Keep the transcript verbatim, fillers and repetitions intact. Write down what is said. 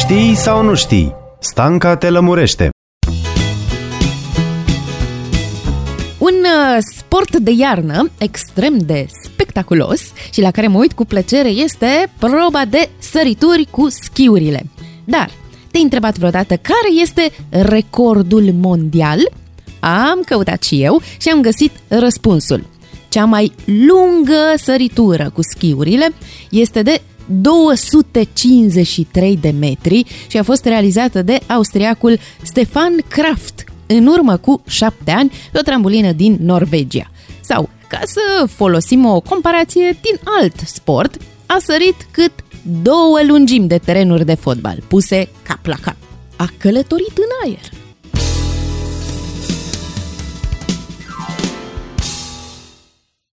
Știi sau nu știi? Stanca te lămurește. Un sport de iarnă extrem de spectaculos și la care mă uit cu plăcere este proba de sărituri cu schiurile. Dar te-ai întrebat vreodată care este recordul mondial? Am căutat și eu și am găsit răspunsul. Cea mai lungă săritură cu schiurile este de două sute cincizeci și trei de metri și a fost realizată de austriacul Stefan Kraft în urmă cu șapte ani pe o trambulină din Norvegia. Sau, ca să folosim o comparație din alt sport, a sărit cât două lungimi de terenuri de fotbal puse cap la cap. A călătorit în aer.